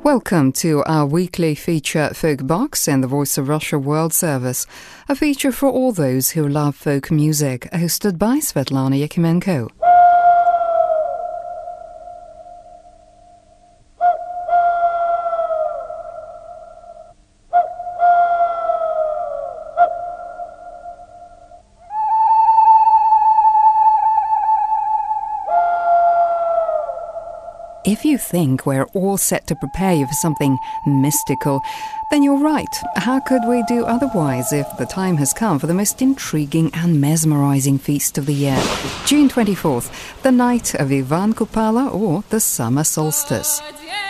Welcome to our weekly feature Folk Box in the Voice of Russia World Service, a feature for all those who love folk music, hosted by Svetlana Yakimenko. If you think we're all set to prepare you for something mystical, then you're right. How could we do otherwise if the time has come for the most intriguing and mesmerizing feast of the year? June 24th, the night of Ivan Kupala, or the summer solstice.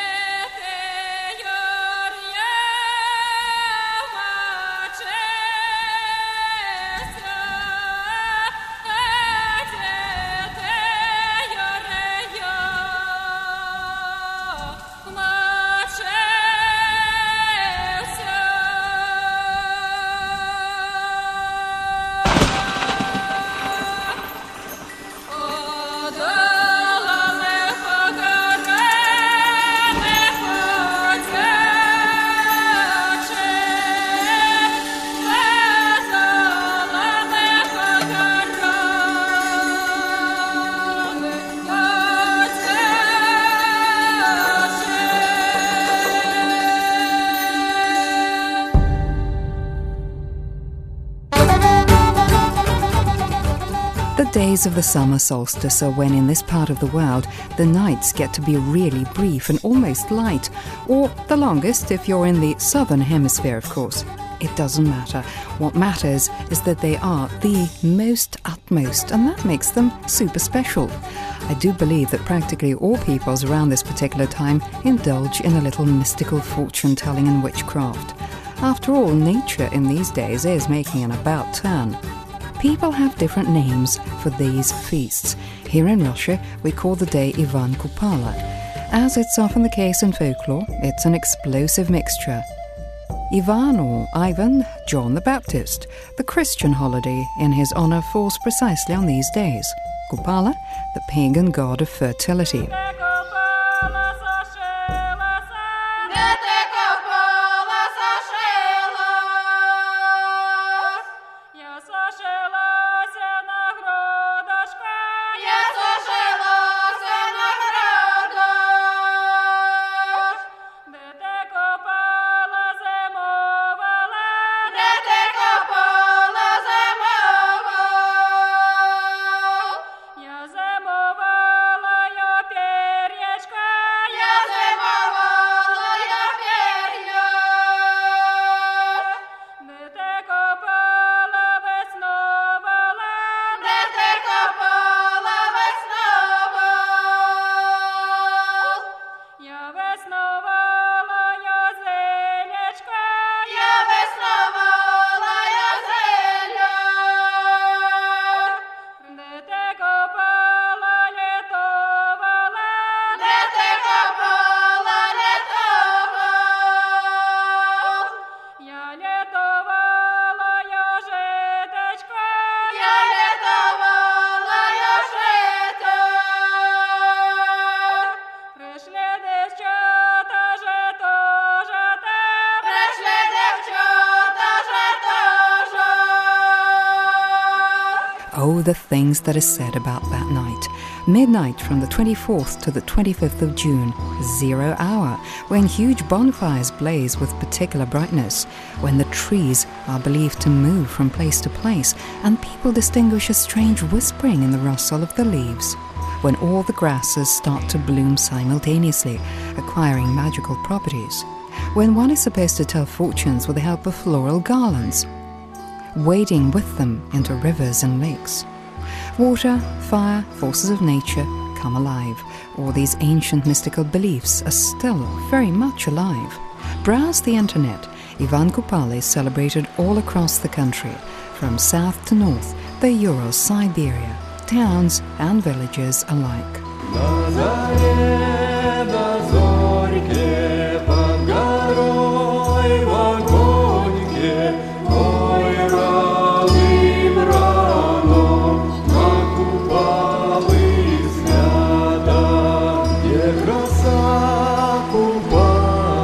The days of the summer solstice are when in this part of the world the nights get to be really brief and almost light, or the longest if you're in the southern hemisphere, of course. It doesn't matter. What matters is that they are the most utmost, and that makes them super special. I do believe that practically all peoples around this particular time indulge in a little mystical fortune-telling and witchcraft. After all, nature in these days is making an about turn. People have different names for these feasts. Here in Russia, we call the day Ivan Kupala. As it's often the case in folklore, it's an explosive mixture. Ivan, or Ivan, John the Baptist, the Christian holiday in his honor falls precisely on these days. Kupala, the pagan god of fertility. Oh, the things that are said about that night. Midnight from the 24th to the 25th of June, 0 hour, when huge bonfires blaze with particular brightness, when the trees are believed to move from place to place, and people distinguish a strange whispering in the rustle of the leaves, when all the grasses start to bloom simultaneously, acquiring magical properties, when one is supposed to tell fortunes with the help of floral garlands, wading with them into rivers and lakes. Water, fire, forces of nature come alive. All these ancient mystical beliefs are still very much alive. Browse the internet. Ivan Kupala is celebrated all across the country, from south to north, the Urals, Siberia, towns and villages alike. Краса Купала.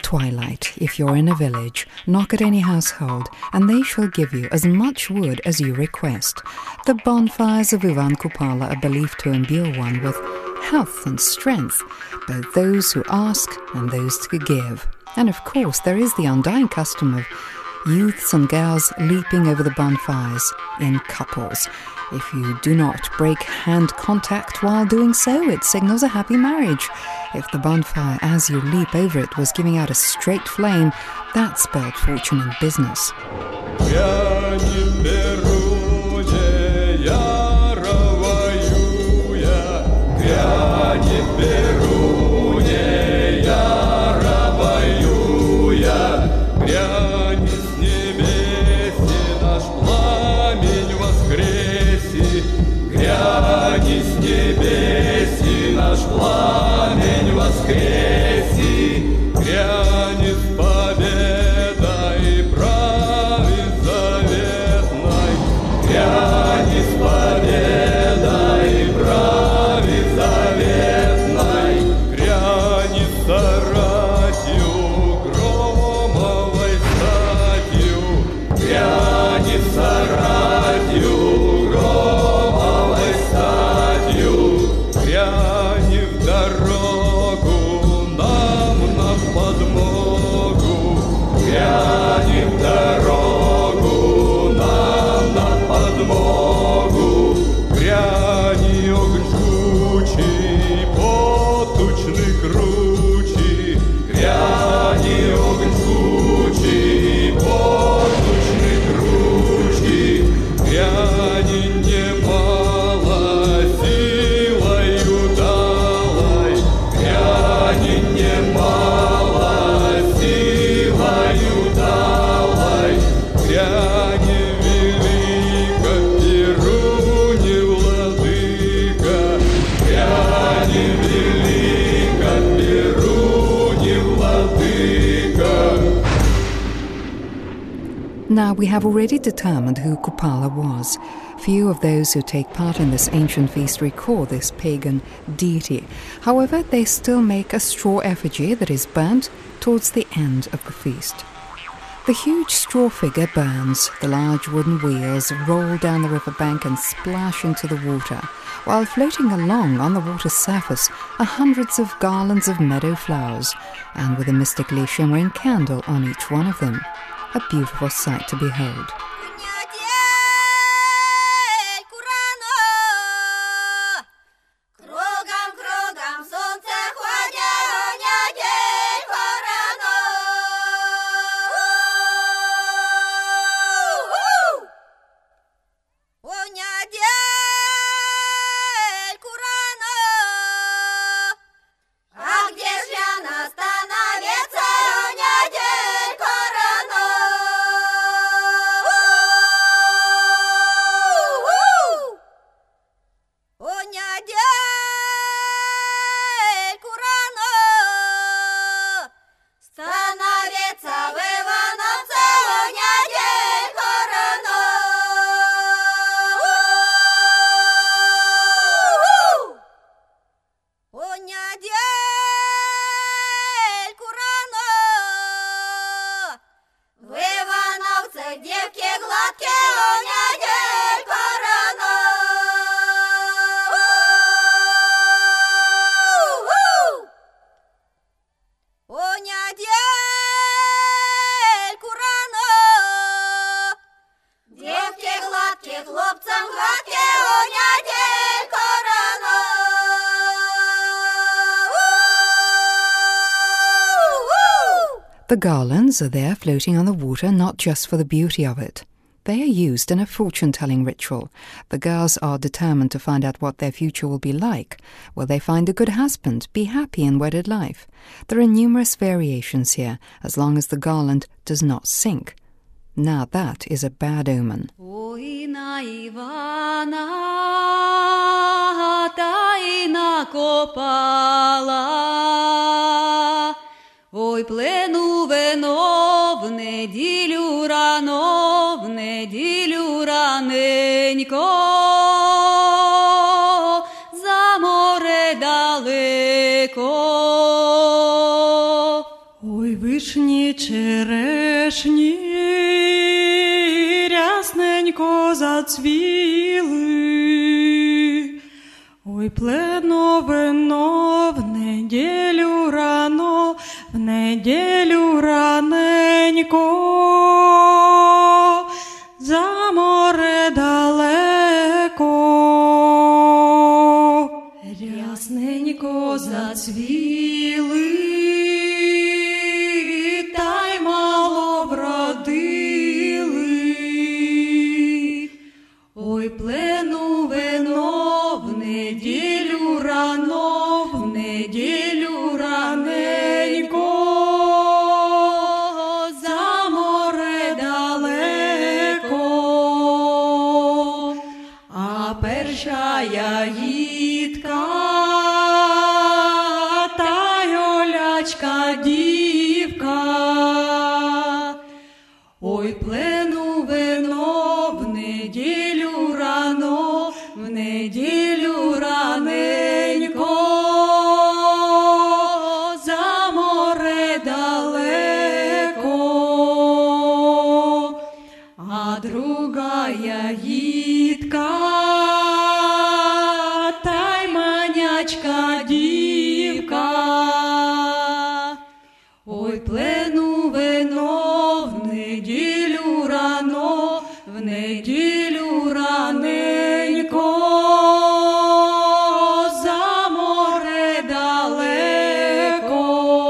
twilight, if you're in a village, knock at any household, and they shall give you as much wood as you request. The bonfires of Ivan Kupala are believed to imbue one with health and strength, both those who ask and those to give. And of course, there is the undying custom of youths and girls leaping over the bonfires in couples. If you do not break hand contact while doing so, it signals a happy marriage. If the bonfire as you leap over it was giving out a straight flame, that spelled fortune in business. Now, we have already determined who Kupala was. Few of those who take part in this ancient feast recall this pagan deity. However, they still make a straw effigy that is burnt towards the end of the feast. The huge straw figure burns. The large wooden wheels roll down the riverbank and splash into the water. While floating along on the water's surface are hundreds of garlands of meadow flowers, and with a mystically shimmering candle on each one of them. A beautiful sight to behold. The garlands are there floating on the water not just for the beauty of it. They are used in a fortune-telling ritual. The girls are determined to find out what their future will be like. Will they find a good husband, be happy in wedded life? There are numerous variations here, as long as the garland does not sink. Now that is a bad omen. Ой, на Ивана, тайна копала. Ой, плену вино в неділю раненько, за море далеко. Ой, Ой, вишні, черешні, рясненько зацвіли. Ой, плено вино в неділю рано, в неділю раненько, за море далеко. Рясненько зацвіли, та й мало вродили. Ой, плену вино в неділю рано, в неділю раненько, за море далеко. А перша ягідка, та й олячка дівка. Ой, плену вино в неділю рано, в неділю раненько, за море далеко. А друга ягідка, та й манячка дівка. Ой, плену вино в неділю рано, в неділю раненько, за море далеко.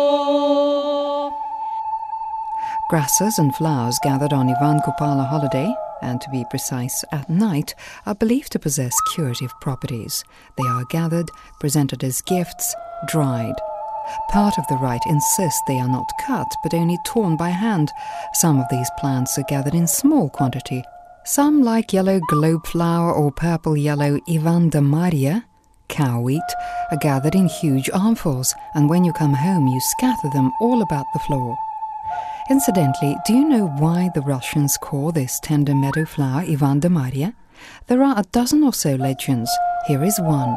Grasses and flowers gathered on Ivan Kupala holiday, and to be precise, at night, are believed to possess curative properties. They are gathered, presented as gifts, dried. Part of the rite insists they are not cut, but only torn by hand. Some of these plants are gathered in small quantity. Some, like yellow globe flower or purple-yellow Ivan da Maria, cow wheat, are gathered in huge armfuls, and when you come home you scatter them all about the floor. Incidentally, do you know why the Russians call this tender meadow flower Ivan da Maria? There are a dozen or so legends. Here is one.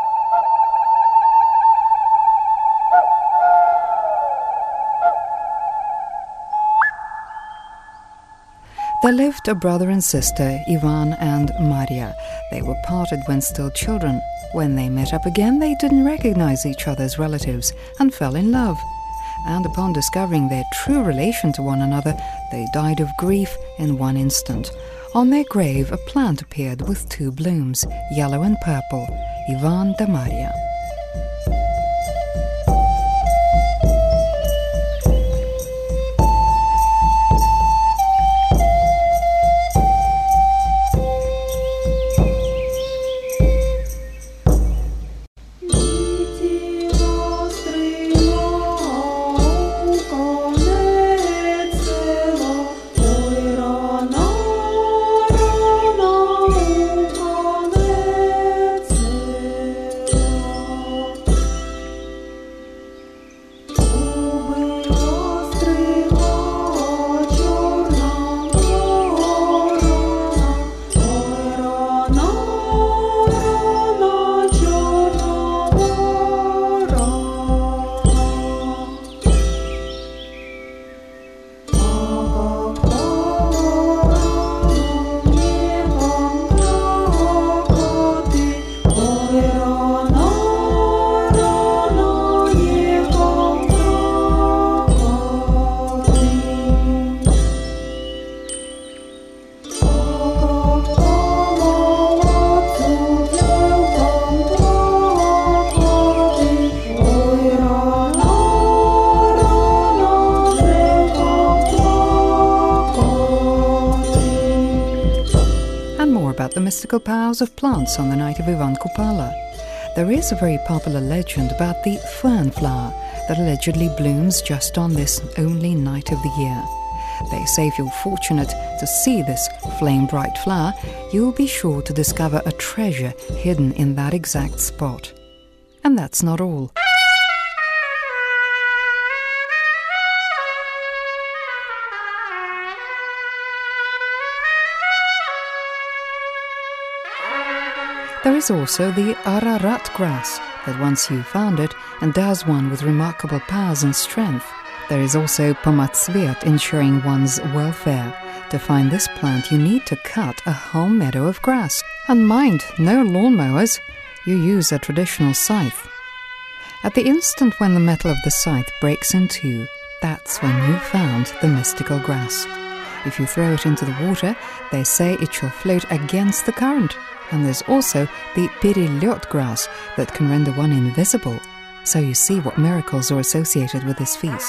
There lived a brother and sister, Ivan and Maria. They were parted when still children. When they met up again, they didn't recognize each other's relatives and fell in love. And upon discovering their true relation to one another, they died of grief in one instant. On their grave, a plant appeared with two blooms, yellow and purple, Ivan da Maria. The mystical powers of plants on the night of Ivan Kupala. There is a very popular legend about the fern flower that allegedly blooms just on this only night of the year. They say if you're fortunate to see this flame-bright flower, you'll be sure to discover a treasure hidden in that exact spot. And that's not all. There is also the Ararat grass that once you found it endows one with remarkable powers and strength. There is also Pomotsviet, ensuring one's welfare. To find this plant, you need to cut a whole meadow of grass. And mind, no lawnmowers. You use a traditional scythe. At the instant when the metal of the scythe breaks in two, that's when you've found the mystical grass. If you throw it into the water, they say it shall float against the current. And there's also the Pirilyot grass that can render one invisible. So you see what miracles are associated with this feast.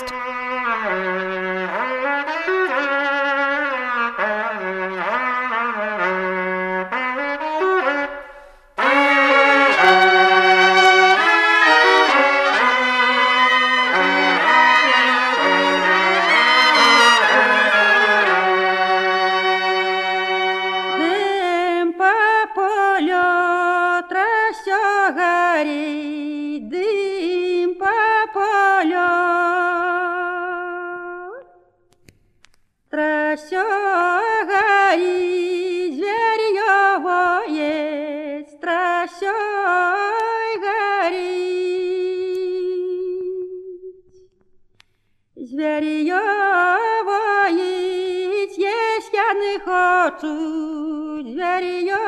Звір'я єсть я не хочу, звір'я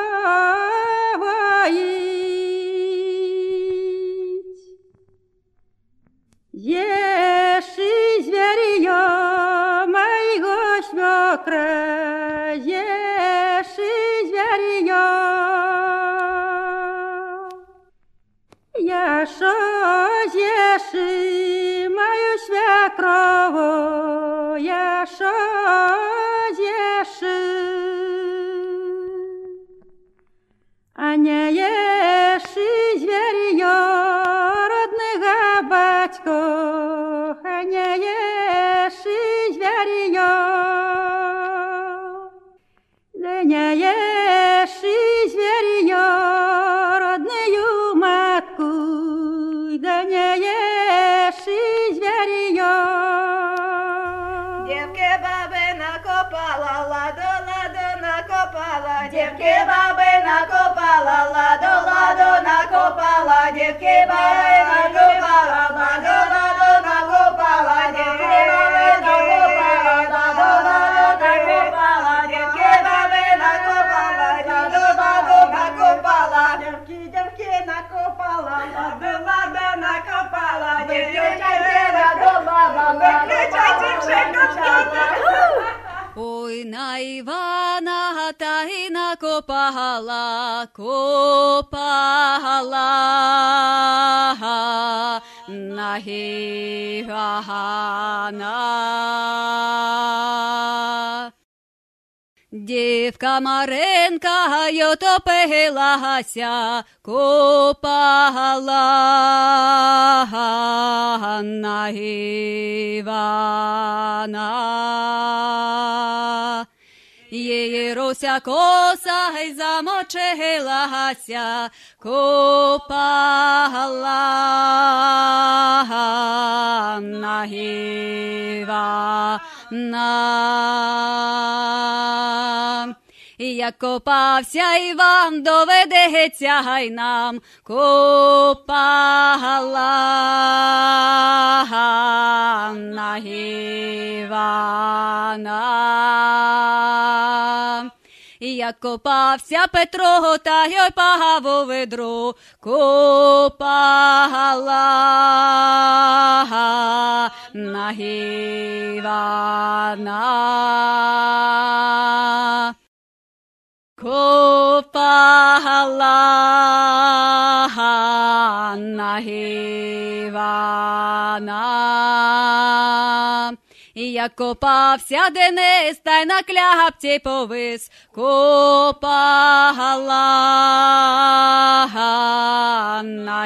єши звір'я моего свекра, єши звір'я. Яшо з'єши мою свекрову, яшо з'єши. А не єши звір'я родного батько, а не єши звір'я. Да не єши звір'я родною матку, да не єши звір'я. Девки баби накопала, ладу накопала, девки баби накопала, ладу накопала, девки баби накопала, ладу накопала, девки баби накопала, ладу накопала, девки баби накопала, ладу накопала, девки накопала, ладу накопала, девки Ой, на Івана та й накопала, на Івана. Дівка Маренка й отопилася, копала на Івана. Її руся коса й замочилася, копала на Івана. Як копався Іван, доведеться й нам, копала на Івана. Як копався Петро, та й пагав у ведро, копала на Івана. Копала на Івана. Як копався Денис, та й на кляпці повис, копала на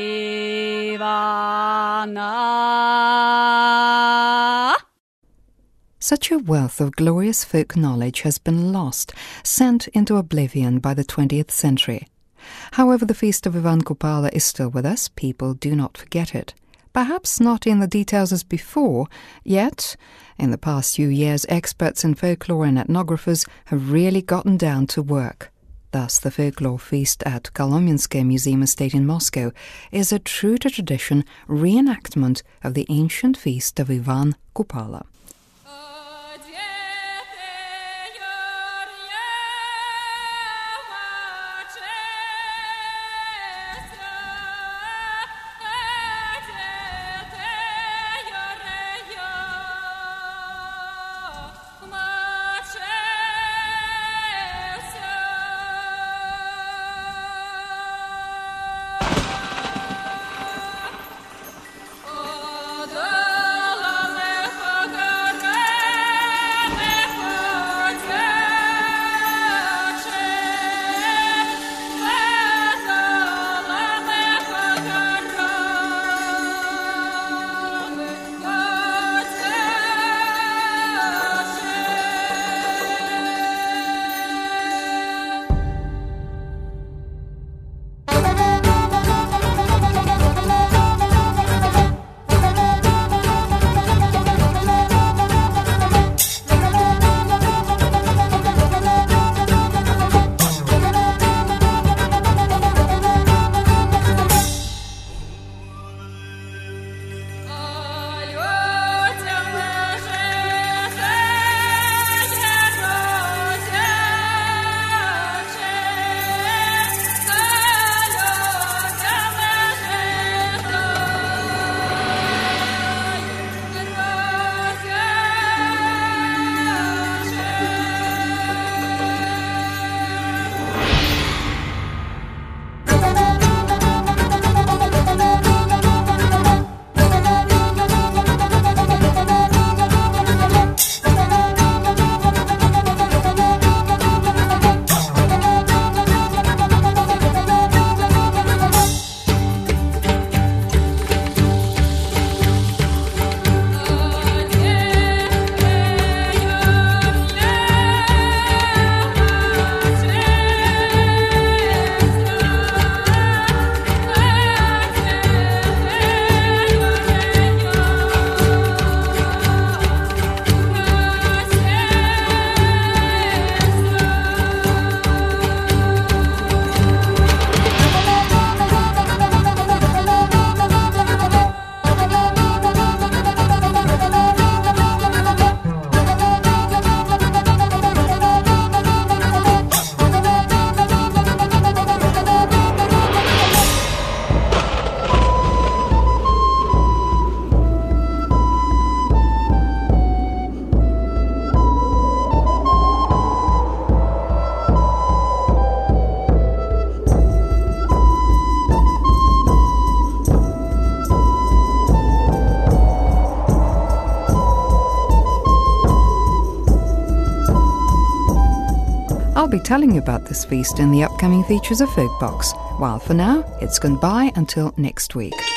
Івана. Such a wealth of glorious folk knowledge has been lost, sent into oblivion by the 20th century. However, the feast of Ivan Kupala is still with us. People do not forget it. Perhaps not in the details as before, yet, in the past few years, experts in folklore and ethnographers have really gotten down to work. Thus, the folklore feast at Kolomensky Museum Estate in Moscow is a true-to-tradition reenactment of the ancient feast of Ivan Kupala. I'll be telling you about this feast in the upcoming features of Folkbox, while for now, it's goodbye until next week.